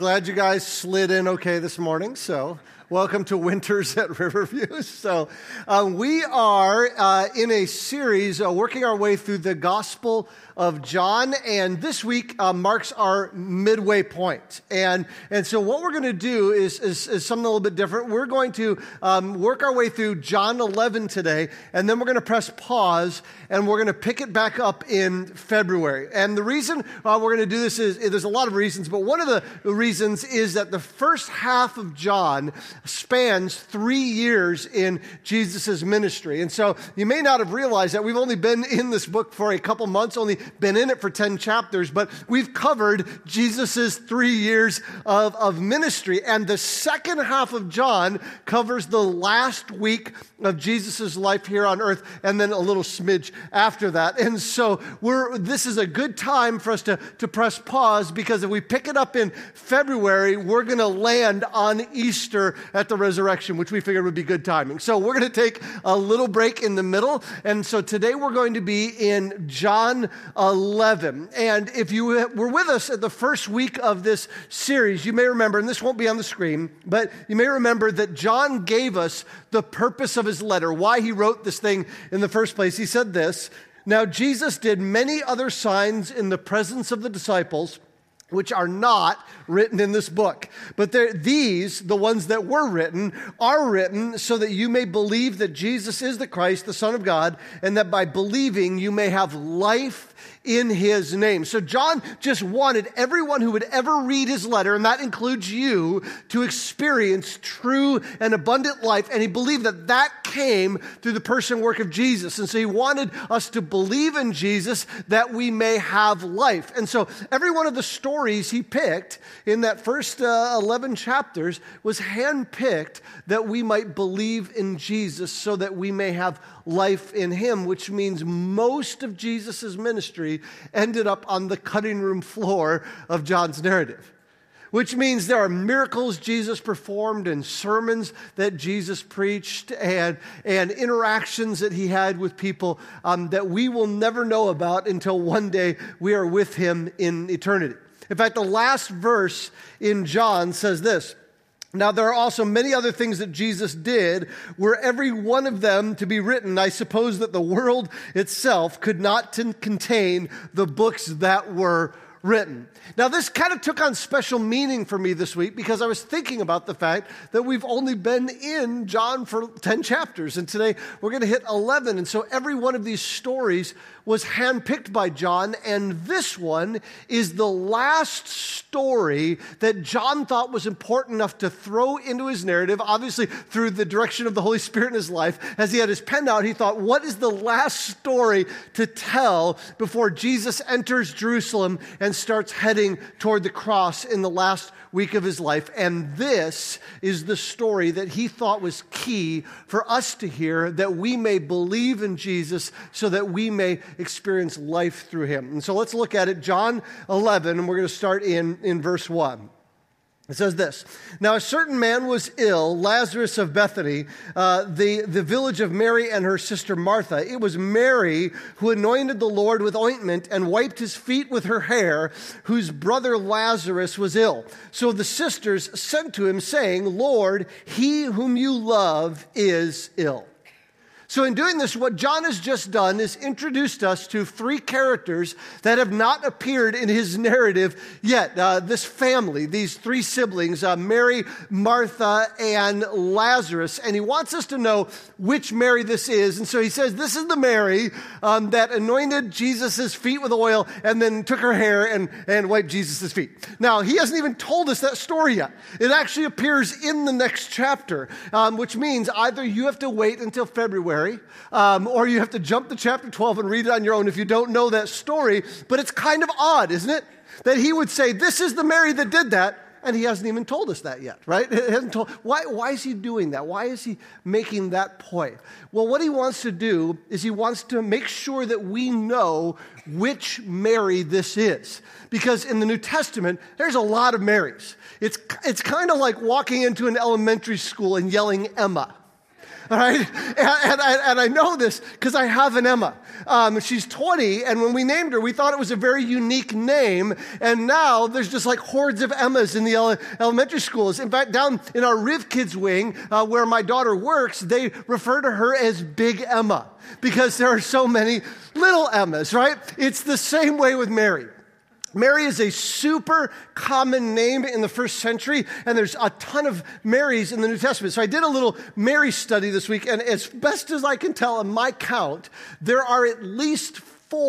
glad you guys slid in okay this morning. So, welcome to Winters at Riverview. So, we are in a series working our way through the Gospel of John, and this week marks our midway point. And so what we're going to do is something a little bit different. We're going to work our way through John 11 today, and then we're going to press pause, and we're going to pick it back up in February. And the reason we're going to do this is, there's a lot of reasons, but one of the reasons is that the first half of John spans 3 years in Jesus' ministry. And so you may not have realized that we've only been in this book for a couple months, only been in it for 10 chapters, but we've covered Jesus' 3 years of ministry. And the second half of John covers the last week of Jesus' life here on earth, and then a little smidge after that. And so this is a good time for us to press pause, because if we pick it up in February, we're going to land on Easter at the resurrection, which we figured would be good timing. So we're going to take a little break in the middle. And so today we're going to be in John 11. And if you were with us at the first week of this series, you may remember, and this won't be on the screen, but you may remember that John gave us the purpose of his letter, why he wrote this thing in the first place. He said this: "Now Jesus did many other signs in the presence of the disciples, which are not written in this book. But these, the ones that were written, are written so that you may believe that Jesus is the Christ, the Son of God, and that by believing you may have life in his name." So John just wanted everyone who would ever read his letter, and that includes you, to experience true and abundant life. And he believed that that came through the person and work of Jesus. And so he wanted us to believe in Jesus that we may have life. And so every one of the stories he picked in that first 11 chapters was handpicked that we might believe in Jesus so that we may have life in him, which means most of Jesus' ministry ended up on the cutting room floor of John's narrative. Which means there are miracles Jesus performed and sermons that Jesus preached and interactions that he had with people that we will never know about until one day we are with him in eternity. In fact, the last verse in John says this: "Now there are also many other things that Jesus did. Were every one of them to be written, I suppose that the world itself could not contain the books that were written." Now, this kind of took on special meaning for me this week, because I was thinking about the fact that we've only been in John for 10 chapters, and today we're going to hit 11. And so every one of these stories was handpicked by John, and this one is the last story that John thought was important enough to throw into his narrative, obviously through the direction of the Holy Spirit in his life. As he had his pen out, he thought, what is the last story to tell before Jesus enters Jerusalem and starts heading toward the cross in the last week of his life? And this is the story that he thought was key for us to hear, that we may believe in Jesus so that we may experience life through him. And so let's look at it. John 11, and we're going to start in verse 1. It says this: "Now a certain man was ill, Lazarus of Bethany, the village of Mary and her sister Martha. It was Mary who anointed the Lord with ointment and wiped his feet with her hair, whose brother Lazarus was ill. So the sisters sent to him, saying, 'Lord, he whom you love is ill.'" So in doing this, what John has just done is introduced us to 3 characters that have not appeared in his narrative yet. This family, these 3 siblings, Mary, Martha, and Lazarus. And he wants us to know which Mary this is. And so he says, this is the Mary that anointed Jesus' feet with oil and then took her hair and wiped Jesus' feet. Now, he hasn't even told us that story yet. It actually appears in the next chapter, which means either you have to wait until February, or you have to jump to chapter 12 and read it on your own if you don't know that story. But it's kind of odd, isn't it? That he would say, this is the Mary that did that, and he hasn't even told us that yet, right? He hasn't told. Why is he doing that? Why is he making that point? Well, what he wants to do is he wants to make sure that we know which Mary this is. Because in the New Testament, there's a lot of Marys. It's kind of like walking into an elementary school and yelling Emma. all right? And I know this because I have an Emma. She's 20, and when we named her, we thought it was a very unique name, and now there's just like hordes of Emmas in the elementary schools. In fact, down in our Riv Kids wing, where my daughter works, they refer to her as Big Emma because there are so many little Emmas, right? It's the same way with Mary. Mary is a super common name in the first century, and there's a ton of Marys in the New Testament. So I did a little Mary study this week, and as best as I can tell on my count, there are at least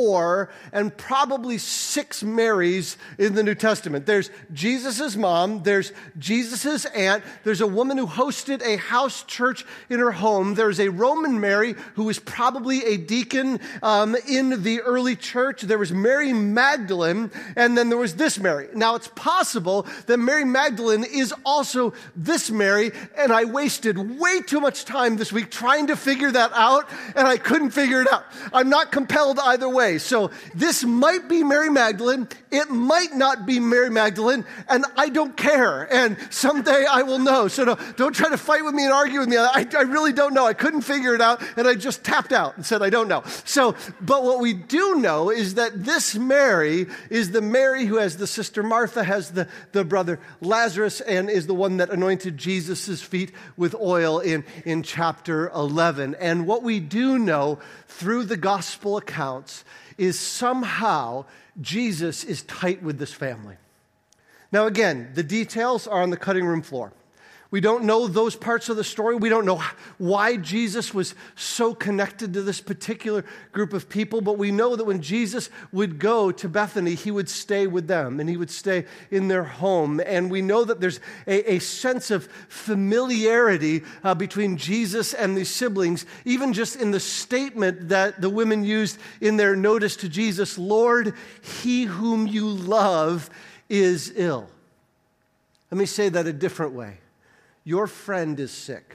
4 and probably 6 Marys in the New Testament. There's Jesus' mom, there's Jesus' aunt, there's a woman who hosted a house church in her home, there's a Roman Mary who was probably a deacon in the early church, there was Mary Magdalene, and then there was this Mary. Now it's possible that Mary Magdalene is also this Mary, and I wasted way too much time this week trying to figure that out, and I couldn't figure it out. I'm not compelled either way. So this might be Mary Magdalene. It might not be Mary Magdalene, and I don't care. And someday I will know. So don't try to fight with me and argue with me. I really don't know. I couldn't figure it out, and I just tapped out and said I don't know. But what we do know is that this Mary is the Mary who has the sister Martha, has the brother Lazarus, and is the one that anointed Jesus' feet with oil in chapter 11. And what we do know through the gospel accounts is somehow Jesus is tight with this family. Now again, the details are on the cutting room floor. We don't know those parts of the story. We don't know why Jesus was so connected to this particular group of people, but we know that when Jesus would go to Bethany, he would stay with them and he would stay in their home. And we know that there's a sense of familiarity between Jesus and these siblings, even just in the statement that the women used in their notice to Jesus, "Lord, he whom you love is ill." Let me say that a different way. Your friend is sick.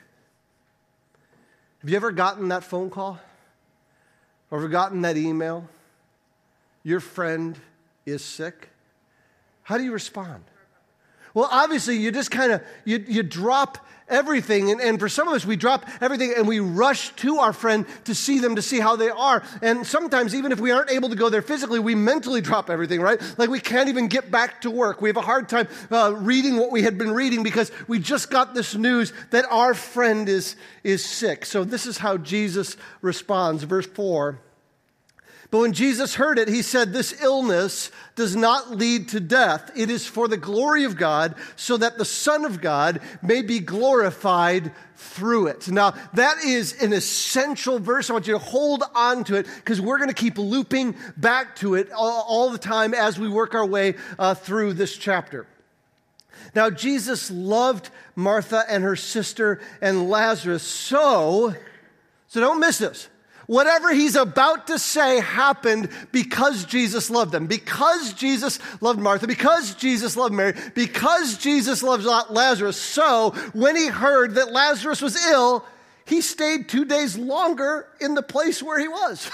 Have you ever gotten that phone call? Or ever gotten that email? Your friend is sick. How do you respond? Well, obviously, you just kind of, you drop everything. And for some of us, we drop everything and we rush to our friend to see them, to see how they are. And sometimes, even if we aren't able to go there physically, we mentally drop everything, right? Like we can't even get back to work. We have a hard time reading what we had been reading because we just got this news that our friend is sick. So this is how Jesus responds. Verse 4. But when Jesus heard it, he said, "This illness does not lead to death. It is for the glory of God, so that the Son of God may be glorified through it." Now, that is an essential verse. I want you to hold on to it because we're going to keep looping back to it all the time as we work our way through this chapter. Now, Jesus loved Martha and her sister and Lazarus, so don't miss this. Whatever he's about to say happened because Jesus loved them, because Jesus loved Martha, because Jesus loved Mary, because Jesus loved Lazarus. So when he heard that Lazarus was ill, he stayed 2 days longer in the place where he was.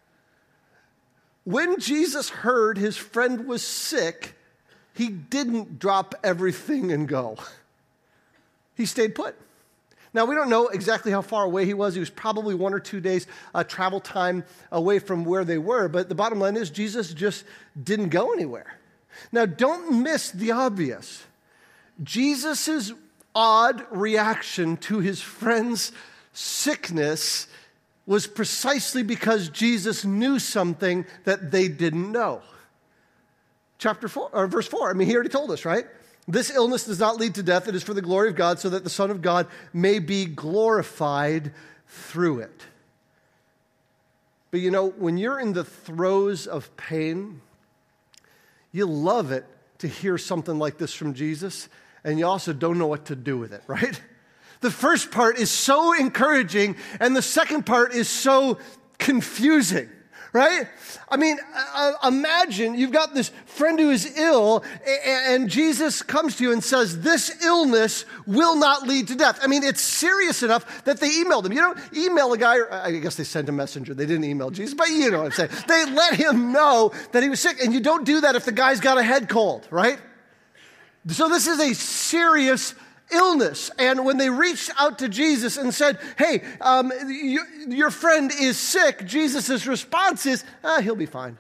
When Jesus heard his friend was sick, he didn't drop everything and go. He stayed put. Now, we don't know exactly how far away he was. He was probably 1 or 2 days travel time away from where they were. But the bottom line is Jesus just didn't go anywhere. Now, don't miss the obvious. Jesus' odd reaction to his friend's sickness was precisely because Jesus knew something that they didn't know. Verse 4. I mean, he already told us, right? This illness does not lead to death. It is for the glory of God, so that the Son of God may be glorified through it. But you know, when you're in the throes of pain, you love it to hear something like this from Jesus, and you also don't know what to do with it, right? The first part is so encouraging, and the second part is so confusing. Right? I mean, imagine you've got this friend who is ill, and Jesus comes to you and says, "This illness will not lead to death." I mean, it's serious enough that they emailed him. You don't email a guy, I guess they sent a messenger. They didn't email Jesus, but you know what I'm saying. They let him know that he was sick, and you don't do that if the guy's got a head cold, right? So this is a serious illness. And when they reached out to Jesus and said, hey, your friend is sick, Jesus' response is, he'll be fine.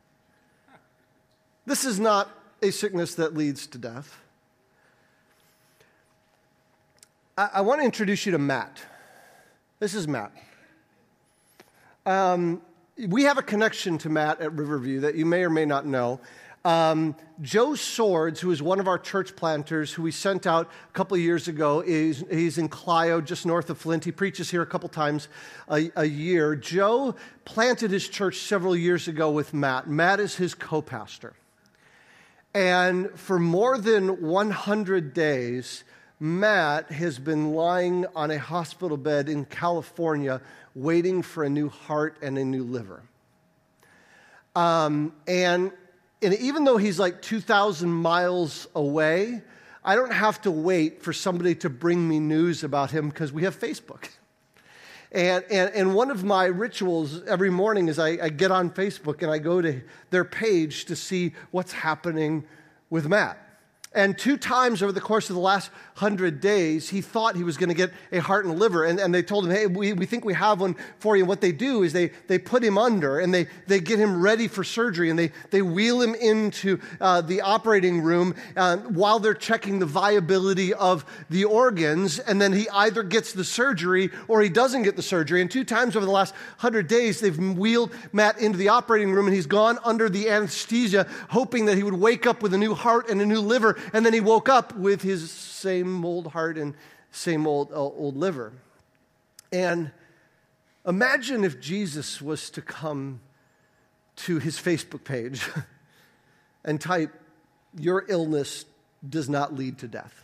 This is not a sickness that leads to death. I want to introduce you to Matt. This is Matt. We have a connection to Matt at Riverview that you may or may not know. Joe Swords, who is one of our church planters, who we sent out a couple of years ago, he's in Clio, just north of Flint. He preaches here a couple times a year. Joe planted his church several years ago with Matt. Matt is his co-pastor. And for more than 100 days, Matt has been lying on a hospital bed in California waiting for a new heart and a new liver. And even though he's like 2,000 miles away, I don't have to wait for somebody to bring me news about him because we have Facebook. And one of my rituals every morning is I get on Facebook and I go to their page to see what's happening with Matt. And 2 times over the course of the last 100 days, he thought he was going to get a heart and liver. And they told him, hey, we think we have one for you. And what they do is they put him under and they get him ready for surgery. And they wheel him into the operating room while they're checking the viability of the organs. And then he either gets the surgery or he doesn't get the surgery. And 2 times over the last 100 days, they've wheeled Matt into the operating room and he's gone under the anesthesia, hoping that he would wake up with a new heart and a new liver. And then he woke up with his same old heart and same old liver. And imagine if Jesus was to come to his Facebook page and type, "Your illness does not lead to death."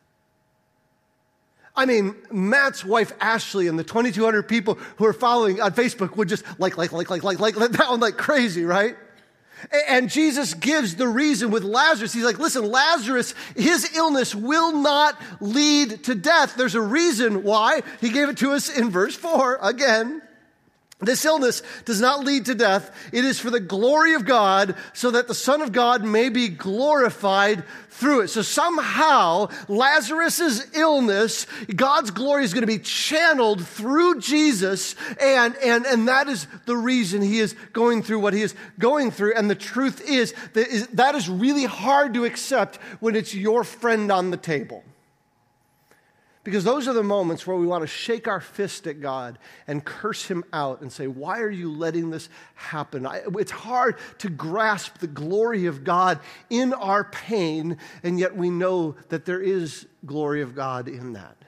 I mean, Matt's wife, Ashley, and the 2,200 people who are following on Facebook would just like that one like crazy, right? And Jesus gives the reason with Lazarus. He's like, listen, Lazarus, his illness will not lead to death. There's a reason why. He gave it to us in verse 4 again. This illness does not lead to death. It is for the glory of God, so that the Son of God may be glorified through it. So somehow, Lazarus' illness, God's glory is going to be channeled through Jesus, and that is the reason he is going through what he is going through. And the truth is that is really hard to accept when it's your friend on the table. Because those are the moments where we want to shake our fist at God and curse him out and say, why are you letting this happen? It's hard to grasp the glory of God in our pain, and yet we know that there is glory of God in that.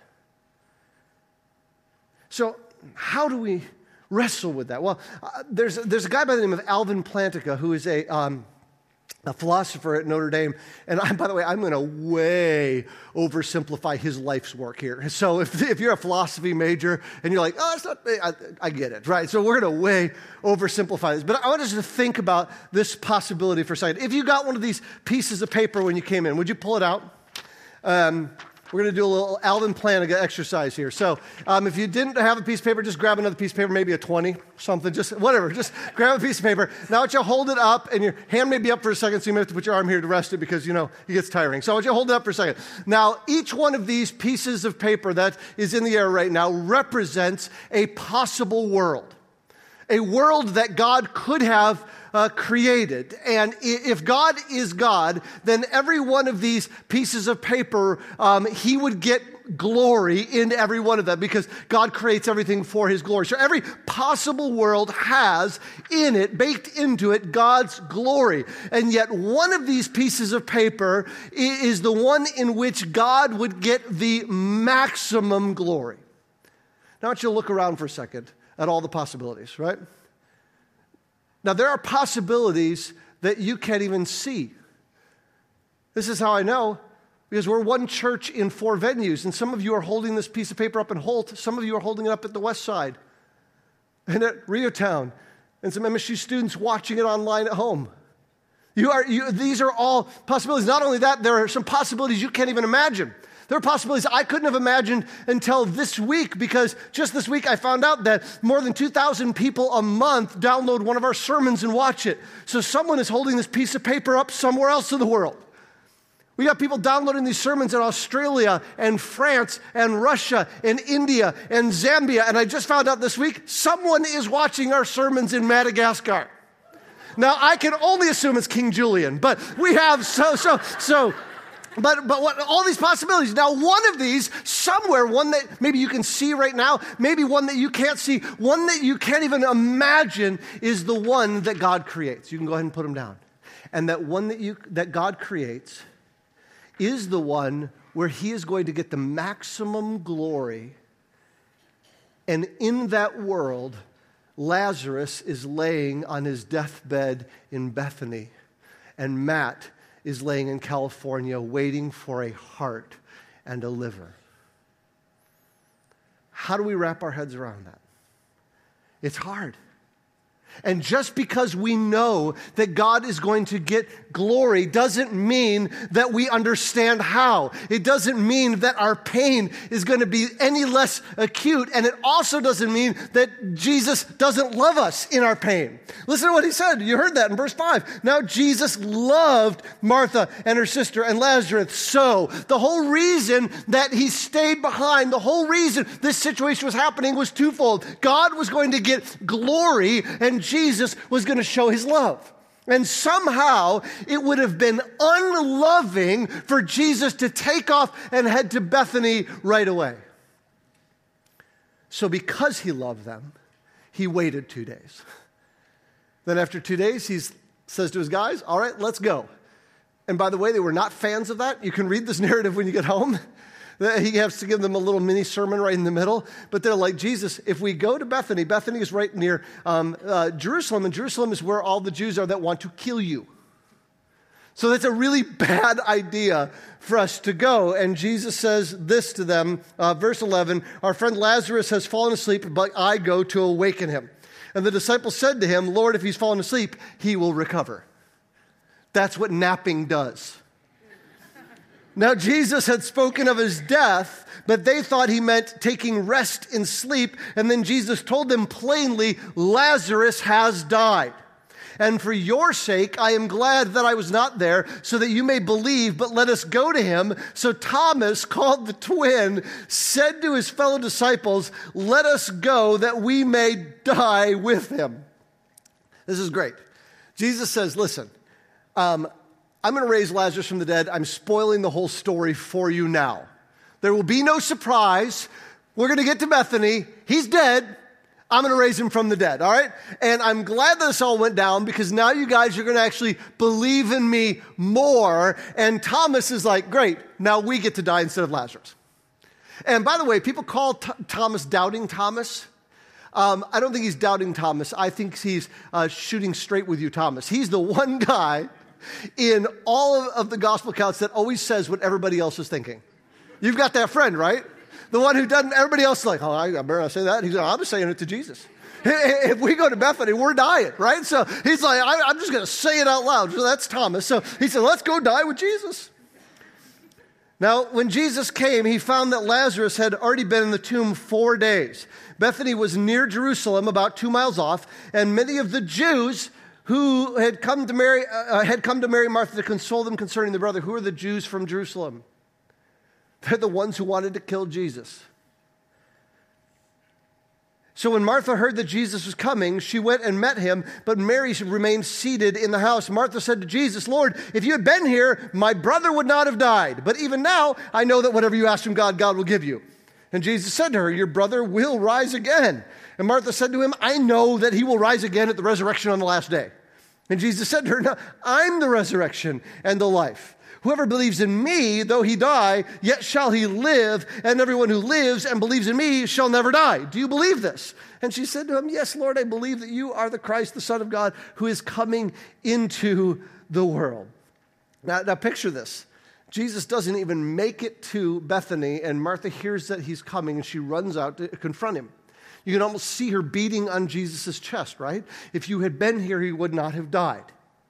So how do we wrestle with that? Well, there's a guy by the name of Alvin Plantinga who is a philosopher at Notre Dame. And by the way, I'm going to way oversimplify his life's work here. So if you're a philosophy major and you're like, oh, it's not, I get it, right? So we're going to way oversimplify this. But I want us to think about this possibility for a second. If you got one of these pieces of paper when you came in, would you pull it out? We're going to do a little Alvin Plantinga exercise here. So if you didn't have a piece of paper, just grab another piece of paper, maybe a 20, something, just whatever. Just grab a piece of paper. Now I want you to hold it up, and your hand may be up for a second, so you may have to put your arm here to rest it because, it gets tiring. So I want you to hold it up for a second. Now, each one of these pieces of paper that is in the air right now represents a possible world. A world that God could have created. And if God is God, then every one of these pieces of paper, he would get glory in every one of them because God creates everything for his glory. So every possible world has in it, baked into it, God's glory. And yet one of these pieces of paper is the one in which God would get the maximum glory. Now I want you to look around for a second at all the possibilities, right? Now, there are possibilities that you can't even see. This is how I know, because we're one church in 4 venues, and some of you are holding this piece of paper up in Holt, some of you are holding it up at the West Side, and at Reotown, and some MSU students watching it online at home. These are all possibilities. Not only that, there are some possibilities you can't even imagine. There are possibilities I couldn't have imagined until this week, because just this week I found out that more than 2,000 people a month download one of our sermons and watch it. So someone is holding this piece of paper up somewhere else in the world. We got people downloading these sermons in Australia and France and Russia and India and Zambia. And I just found out this week, someone is watching our sermons in Madagascar. Now, I can only assume it's King Julian, but we have But what, all these possibilities. Now, one of these, somewhere, one that maybe you can see right now, maybe one that you can't see, one that you can't even imagine is the one that God creates. You can go ahead and put them down. And that one that God creates is the one where he is going to get the maximum glory. And in that world, Lazarus is laying on his deathbed in Bethany, and Matt is laying in California waiting for a heart and a liver. How do we wrap our heads around that? It's hard. And just because we know that God is going to get glory doesn't mean that we understand how. It doesn't mean that our pain is going to be any less acute. And it also doesn't mean that Jesus doesn't love us in our pain. Listen to what he said. You heard that in verse 5. Now Jesus loved Martha and her sister and Lazarus. So the whole reason that he stayed behind, the whole reason this situation was happening was twofold. God was going to get glory, and Jesus was going to show his love. And somehow it would have been unloving for Jesus to take off and head to Bethany right away. So because he loved them, he waited 2 days. Then after 2 days, he says to his guys, all right, let's go. And by the way, they were not fans of that. You can read this narrative when you get home. He has to give them a little mini sermon right in the middle. But they're like, Jesus, if we go to Bethany, Bethany is right near Jerusalem, and Jerusalem is where all the Jews are that want to kill you. So that's a really bad idea for us to go. And Jesus says this to them, verse 11, our friend Lazarus has fallen asleep, but I go to awaken him. And the disciples said to him, Lord, if he's fallen asleep, he will recover. That's what napping does. Now, Jesus had spoken of his death, but they thought he meant taking rest in sleep. And then Jesus told them plainly, Lazarus has died. And for your sake, I am glad that I was not there so that you may believe, but let us go to him. So Thomas, called the twin, said to his fellow disciples, let us go that we may die with him. This is great. Jesus says, listen, I'm going to raise Lazarus from the dead. I'm spoiling the whole story for you now. There will be no surprise. We're going to get to Bethany. He's dead. I'm going to raise him from the dead, all right? And I'm glad that this all went down because now you guys are going to actually believe in me more. And Thomas is like, great, now we get to die instead of Lazarus. And by the way, people call Thomas Doubting Thomas. I don't think he's Doubting Thomas. I think he's shooting straight with you, Thomas. He's the one guy in all of the gospel accounts that always says what everybody else is thinking. You've got that friend, right? The one who doesn't, everybody else is like, oh, I better not say that. He's like, I'm just saying it to Jesus. If we go to Bethany, we're dying, right? So he's like, I'm just going to say it out loud. So that's Thomas. So he said, let's go die with Jesus. Now, when Jesus came, he found that Lazarus had already been in the tomb 4 days. Bethany was near Jerusalem, about 2 miles off, and many of the Jews who had come to Mary Martha to console them concerning the brother. Who are the Jews from Jerusalem? They're the ones who wanted to kill Jesus. So when Martha heard that Jesus was coming, she went and met him, but Mary remained seated in the house. Martha said to Jesus, Lord, if you had been here, my brother would not have died. But even now, I know that whatever you ask from God, God will give you. And Jesus said to her, your brother will rise again. And Martha said to him, I know that he will rise again at the resurrection on the last day. And Jesus said to her, no, I'm the resurrection and the life. Whoever believes in me, though he die, yet shall he live, and everyone who lives and believes in me shall never die. Do you believe this? And she said to him, yes, Lord, I believe that you are the Christ, the Son of God, who is coming into the world. Now picture this. Jesus doesn't even make it to Bethany, and Martha hears that he's coming, and she runs out to confront him. You can almost see her beating on Jesus' chest, right? If you had been here, he would not have died.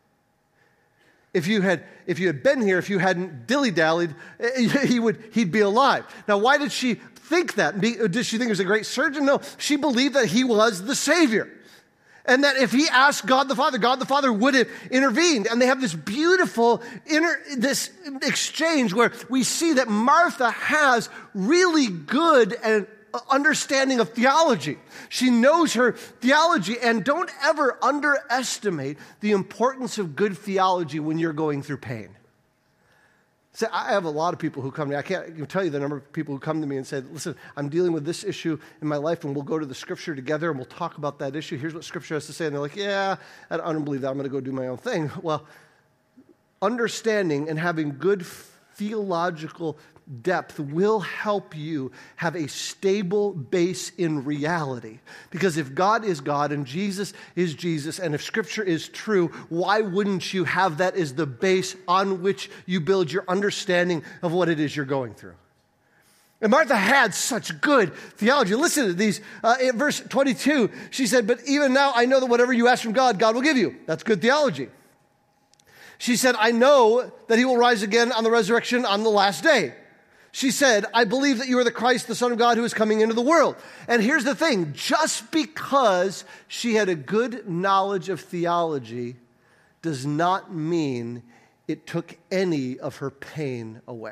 If you had been here, if you hadn't dilly-dallied, he'd be alive. Now, why did she think that? Did she think he was a great surgeon? No, she believed that he was the Savior. And that if he asked God the Father would have intervened. And they have this beautiful this exchange where we see that Martha has really good and understanding of theology. She knows her theology, and don't ever underestimate the importance of good theology when you're going through pain. So I have a lot of people who come to me. I can't even tell you the number of people who come to me and say, listen, I'm dealing with this issue in my life, and we'll go to the scripture together, and we'll talk about that issue. Here's what scripture has to say. And they're like, yeah, I don't believe that. I'm going to go do my own thing. Well, understanding and having good theological depth will help you have a stable base in reality. Because if God is God and Jesus is Jesus, and if Scripture is true, why wouldn't you have that as the base on which you build your understanding of what it is you're going through? And Martha had such good theology. Listen to these. In verse 22, she said, but even now I know that whatever you ask from God, God will give you. That's good theology. She said, I know that he will rise again on the resurrection on the last day. She said, I believe that you are the Christ, the Son of God, who is coming into the world. And here's the thing. Just because she had a good knowledge of theology does not mean it took any of her pain away.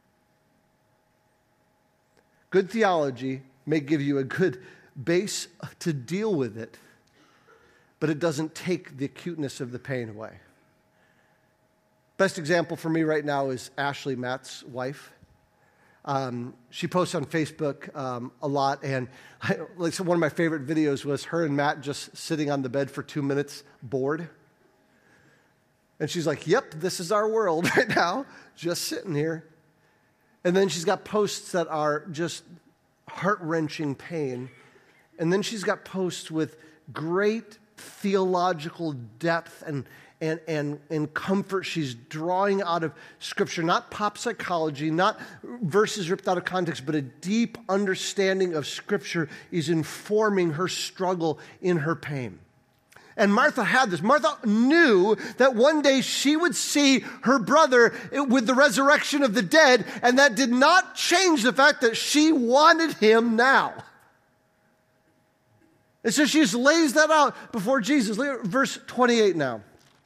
Good theology may give you a good base to deal with it, but it doesn't take the acuteness of the pain away. Best example for me right now is Ashley, Matt's wife. She posts on Facebook a lot, and so one of my favorite videos was her and Matt just sitting on the bed for 2 minutes, bored. And she's like, yep, this is our world right now, just sitting here. And then she's got posts that are just heart-wrenching pain. And then she's got posts with great theological depth and comfort she's drawing out of Scripture, not pop psychology, not verses ripped out of context, but a deep understanding of Scripture is informing her struggle in her pain. And Martha had this. Martha knew that one day she would see her brother with the resurrection of the dead, and that did not change the fact that she wanted him now. And so she just lays that out before Jesus. Look at verse 28 now.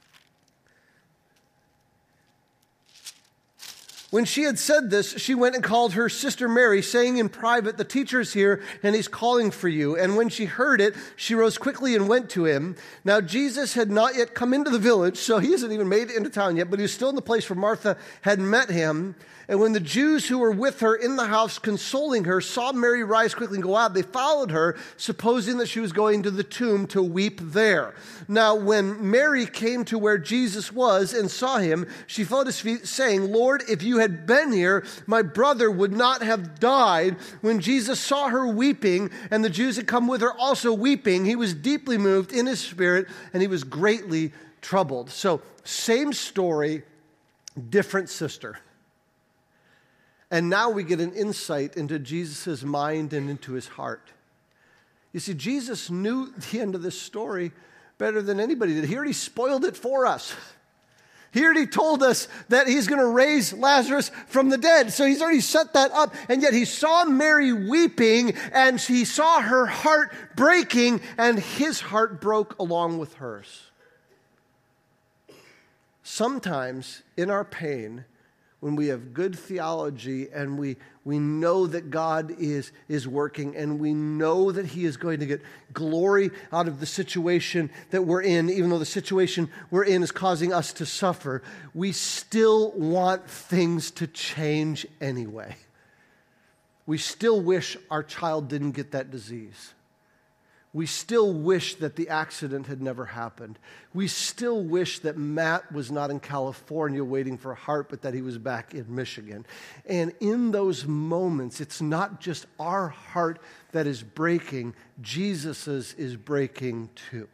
When she had said this, she went and called her sister Mary, saying in private, the teacher is here, and he's calling for you. And when she heard it, she rose quickly and went to him. Now Jesus had not yet come into the village, so he hasn't even made it into town yet, but he was still in the place where Martha had met him. And when the Jews who were with her in the house consoling her saw Mary rise quickly and go out, they followed her, supposing that she was going to the tomb to weep there. Now when Mary came to where Jesus was and saw him, she fell at his feet, saying, Lord, if you had been here, my brother would not have died. When Jesus saw her weeping, and the Jews had come with her also weeping, he was deeply moved in his spirit, and he was greatly troubled. So, same story, different sister. And now we get an insight into Jesus' mind and into his heart. You see, Jesus knew the end of this story better than anybody did. He already spoiled it for us. He already told us that he's going to raise Lazarus from the dead. So he's already set that up. And yet he saw Mary weeping, and he saw her heart breaking, and his heart broke along with hers. Sometimes in our pain, when we have good theology and we know that God is working, and we know that he is going to get glory out of the situation that we're in, even though the situation we're in is causing us to suffer, we still want things to change anyway. We still wish our child didn't get that disease. We still wish that the accident had never happened. We still wish that Matt was not in California waiting for a heart, but that he was back in Michigan. And in those moments, it's not just our heart that is breaking, Jesus's is breaking too.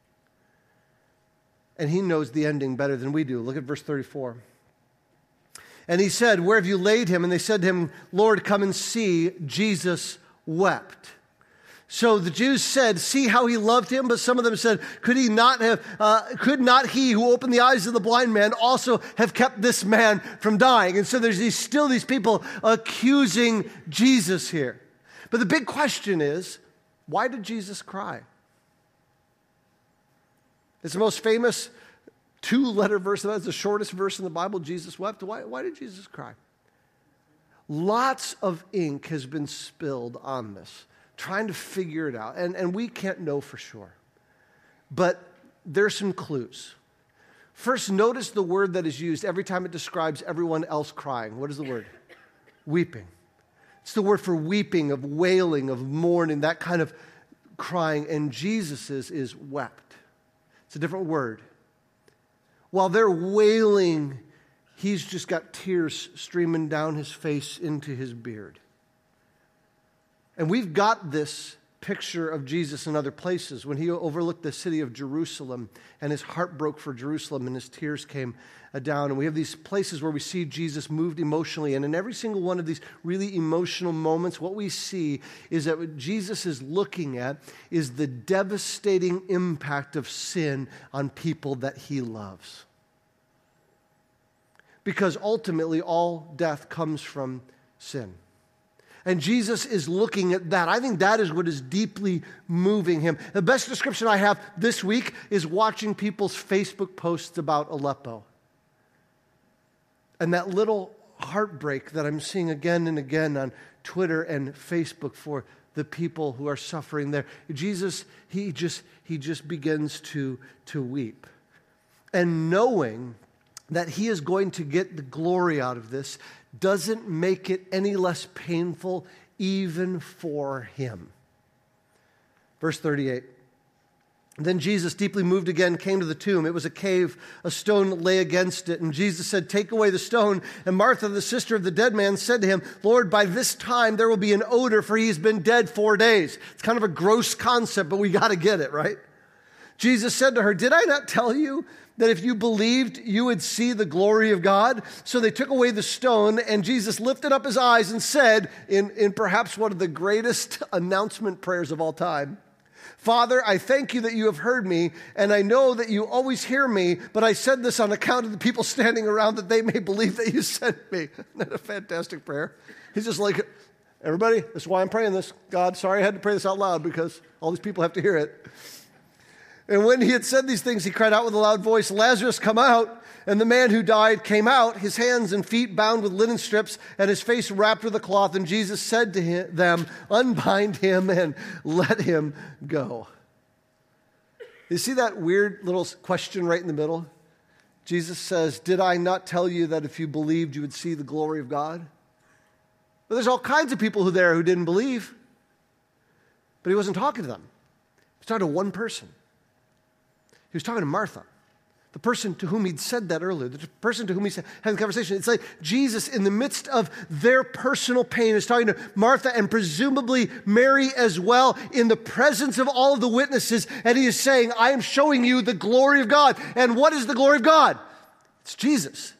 And he knows the ending better than we do. Look at verse 34. And he said, where have you laid him? And they said to him, Lord, come and see. Jesus wept. So the Jews said, see how he loved him? But some of them said, could not he who opened the eyes of the blind man also have kept this man from dying? And so there's still these people accusing Jesus here. But the big question is, why did Jesus cry? It's the most famous two-letter verse. That's the shortest verse in the Bible. Jesus wept. Why did Jesus cry? Lots of ink has been spilled on this, trying to figure it out. And we can't know for sure. But there's some clues. First, notice the word that is used every time it describes everyone else crying. What is the word? Weeping. It's the word for weeping, of wailing, of mourning, that kind of crying. And Jesus's is wept. It's a different word. While they're wailing, he's just got tears streaming down his face into his beard. And we've got this picture of Jesus in other places when he overlooked the city of Jerusalem and his heart broke for Jerusalem and his tears came down. And we have these places where we see Jesus moved emotionally. And in every single one of these really emotional moments, what we see is that what Jesus is looking at is the devastating impact of sin on people that he loves. Because ultimately all death comes from sin. And Jesus is looking at that. I think that is what is deeply moving him. The best description I have this week is watching people's Facebook posts about Aleppo. And that little heartbreak that I'm seeing again and again on Twitter and Facebook for the people who are suffering there. Jesus, he just begins to weep. And knowing that he is going to get the glory out of this doesn't make it any less painful even for him. Verse 38. Then Jesus, deeply moved again, came to the tomb. It was a cave, a stone lay against it. And Jesus said, "Take away the stone." And Martha, the sister of the dead man, said to him, "Lord, by this time there will be an odor, for he has been dead 4 days." It's kind of a gross concept, but we got to get it, right? Jesus said to her, "Did I not tell you that if you believed, you would see the glory of God?" So they took away the stone, and Jesus lifted up his eyes and said, in perhaps one of the greatest announcement prayers of all time, "Father, I thank you that you have heard me, and I know that you always hear me, but I said this on account of the people standing around, that they may believe that you sent me." Isn't that a fantastic prayer? He's just like, everybody, this is why I'm praying this. God, sorry I had to pray this out loud because all these people have to hear it. And when he had said these things, he cried out with a loud voice, "Lazarus, come out." And the man who died came out, his hands and feet bound with linen strips, and his face wrapped with a cloth. And Jesus said to them, "Unbind him and let him go." You see that weird little question right in the middle? Jesus says, "Did I not tell you that if you believed, you would see the glory of God?" But there's all kinds of people who didn't believe. But he wasn't talking to them. He was talking to one person. He was talking to Martha, the person to whom he'd said that earlier, the person to whom he had the conversation. It's like Jesus, in the midst of their personal pain, is talking to Martha and presumably Mary as well, in the presence of all of the witnesses. And he is saying, "I am showing you the glory of God." And what is the glory of God? It's Jesus.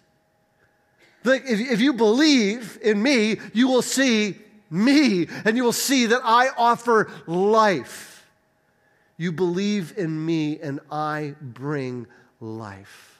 If you believe in me, you will see me, and you will see that I offer life. You believe in me, and I bring life.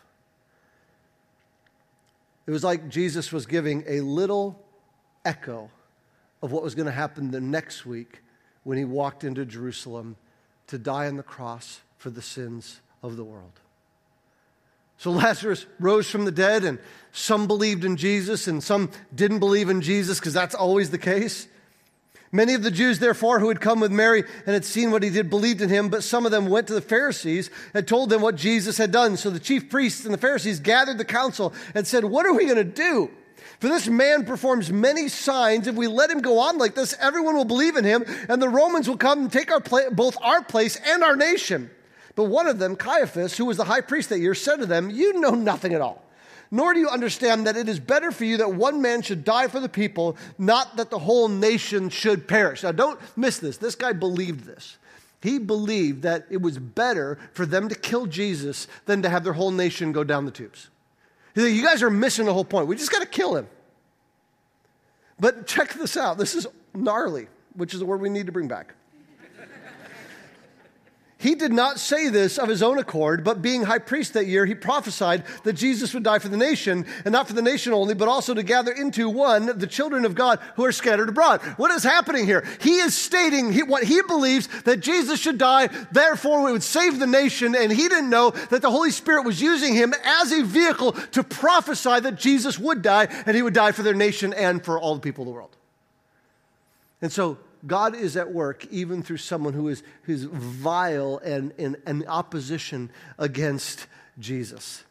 It was like Jesus was giving a little echo of what was going to happen the next week when he walked into Jerusalem to die on the cross for the sins of the world. So Lazarus rose from the dead, and some believed in Jesus, and some didn't believe in Jesus, because that's always the case. Many of the Jews, therefore, who had come with Mary and had seen what he did, believed in him, but some of them went to the Pharisees and told them what Jesus had done. So the chief priests and the Pharisees gathered the council and said, "What are we going to do? For this man performs many signs. If we let him go on like this, everyone will believe in him, and the Romans will come and take both our place and our nation." But one of them, Caiaphas, who was the high priest that year, said to them, "You know nothing at all. Nor do you understand that it is better for you that one man should die for the people, not that the whole nation should perish." Now, don't miss this. This guy believed this. He believed that it was better for them to kill Jesus than to have their whole nation go down the tubes. He's like, "You guys are missing the whole point. We just got to kill him." But check this out. This is gnarly, which is the word we need to bring back. He did not say this of his own accord, but being high priest that year, he prophesied that Jesus would die for the nation, and not for the nation only, but also to gather into one the children of God who are scattered abroad. What is happening here? He is stating what he believes, that Jesus should die, therefore it would save the nation, and he didn't know that the Holy Spirit was using him as a vehicle to prophesy that Jesus would die, and he would die for their nation and for all the people of the world. And so God is at work even through someone who's vile and in opposition against Jesus.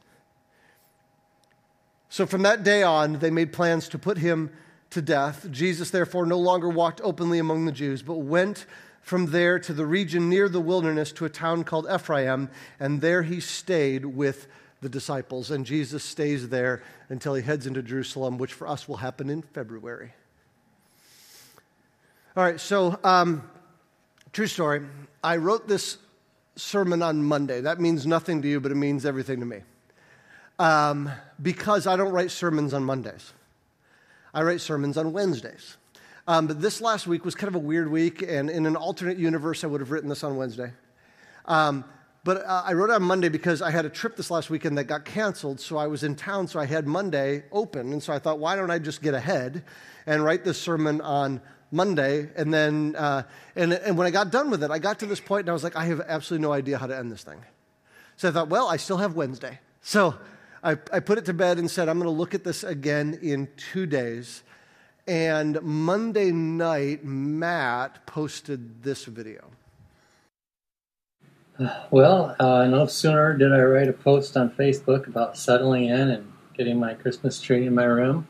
So from that day on, they made plans to put him to death. Jesus, therefore, no longer walked openly among the Jews, but went from there to the region near the wilderness to a town called Ephraim, and there he stayed with the disciples. And Jesus stays there until he heads into Jerusalem, which for us will happen in February. All right, so true story. I wrote this sermon on Monday. That means nothing to you, but it means everything to me. Because I don't write sermons on Mondays. I write sermons on Wednesdays. But this last week was kind of a weird week, and in an alternate universe, I would have written this on Wednesday. But I wrote it on Monday because I had a trip this last weekend that got canceled, so I was in town, so I had Monday open, and so I thought, why don't I just get ahead and write this sermon on Monday, and then and when I got done with it, I got to this point, and I was like, I have absolutely no idea how to end this thing. So I thought, well, I still have Wednesday. So I put it to bed and said, I'm going to look at this again in 2 days. And Monday night, Matt posted this video. Well, no sooner did I write a post on Facebook about settling in and getting my Christmas tree in my room.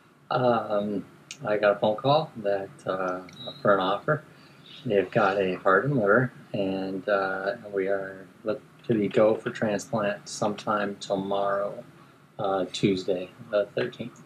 I got a phone call that for an offer. They've got a heart and liver, and we are looking to go for transplant sometime tomorrow, Tuesday, the 13th.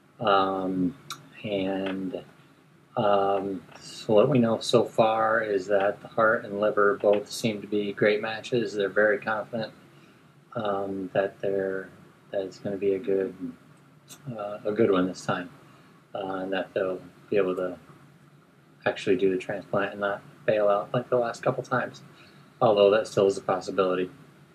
So what we know so far is that the heart and liver both seem to be great matches. They're very confident that it's going to be a good one this time. And that they'll be able to actually do the transplant and not bail out like the last couple times, although that still is a possibility.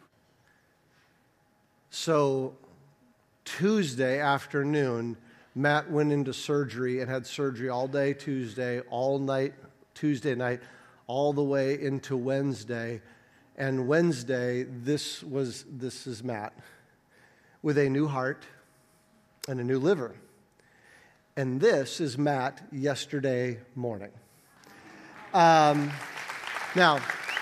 So Tuesday afternoon, Matt went into surgery and had surgery all day Tuesday, all night Tuesday night, all the way into Wednesday. And Wednesday, this is Matt with a new heart and a new liver. And this is Matt yesterday morning. Now,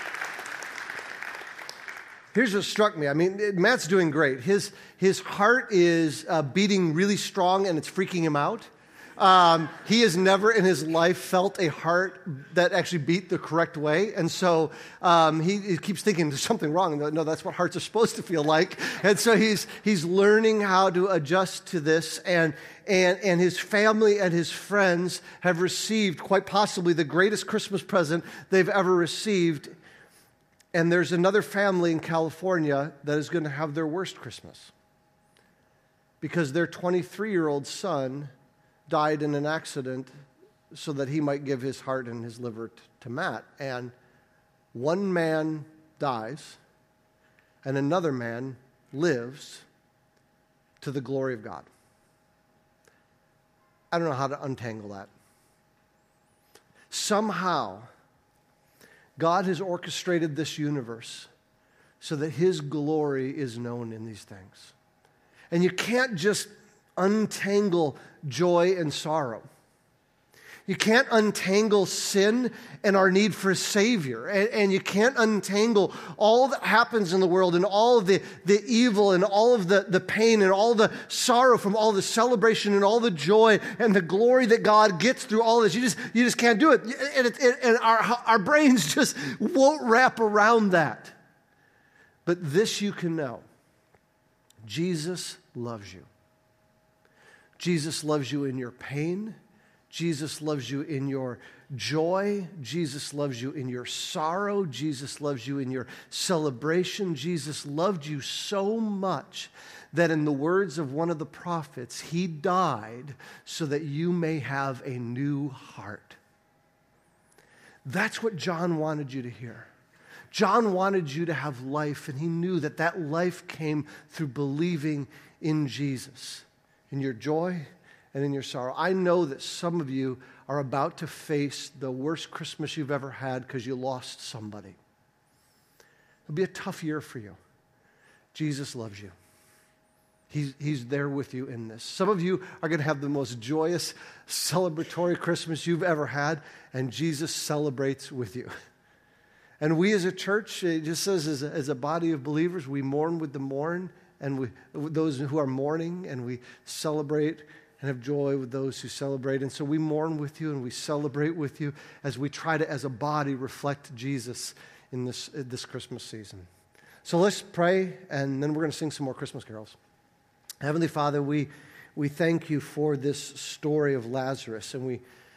here's what struck me. I mean, Matt's doing great. His heart is beating really strong, and it's freaking him out. He has never in his life felt a heart that actually beat the correct way. And so he keeps thinking there's something wrong. No, that's what hearts are supposed to feel like. And so he's learning how to adjust to this. And his family and his friends have received quite possibly the greatest Christmas present they've ever received. And there's another family in California that is going to have their worst Christmas because their 23-year-old son died in an accident so that he might give his heart and his liver to Matt. And one man dies and another man lives to the glory of God. I don't know how to untangle that. Somehow, God has orchestrated this universe so that his glory is known in these things. And you can't just untangle joy and sorrow. You can't untangle sin and our need for a Savior. And you can't untangle all that happens in the world and all of the evil and all of the pain and all the sorrow from all the celebration and all the joy and the glory that God gets through all this. You just can't do it. And our brains just won't wrap around that. But this you can know. Jesus loves you. Jesus loves you in your pain. Jesus loves you in your joy. Jesus loves you in your sorrow. Jesus loves you in your celebration. Jesus loved you so much that in the words of one of the prophets, he died so that you may have a new heart. That's what John wanted you to hear. John wanted you to have life, and he knew that that life came through believing in Jesus, in your joy and in your sorrow. I know that some of you are about to face the worst Christmas you've ever had because you lost somebody. It'll be a tough year for you. Jesus loves you. He's there with you in this. Some of you are going to have the most joyous, celebratory Christmas you've ever had, and Jesus celebrates with you. And we as a church, it just says as a body of believers, we mourn with the mourn, and those who are mourning, and we celebrate and have joy with those who celebrate. And so we mourn with you and we celebrate with you as we try to, as a body, reflect Jesus in this Christmas season. So let's pray, and then we're going to sing some more Christmas carols. Heavenly Father, we thank you for this story of Lazarus, and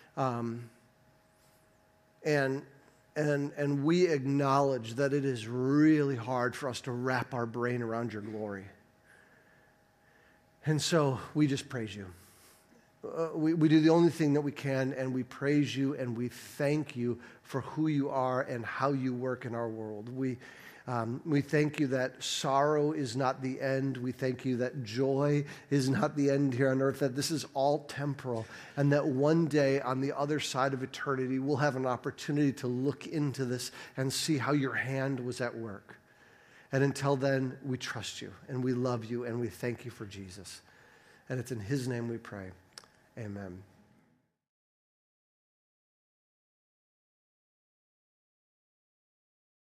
we acknowledge that it is really hard for us to wrap our brain around your glory. And so we just praise you. We do the only thing that we can, and we praise you, and we thank you for who you are and how you work in our world. We thank you that sorrow is not the end. We thank you that joy is not the end here on earth, that this is all temporal, and that one day on the other side of eternity, we'll have an opportunity to look into this and see how your hand was at work. And until then, we trust you, and we love you, and we thank you for Jesus. And it's in his name we pray. Amen.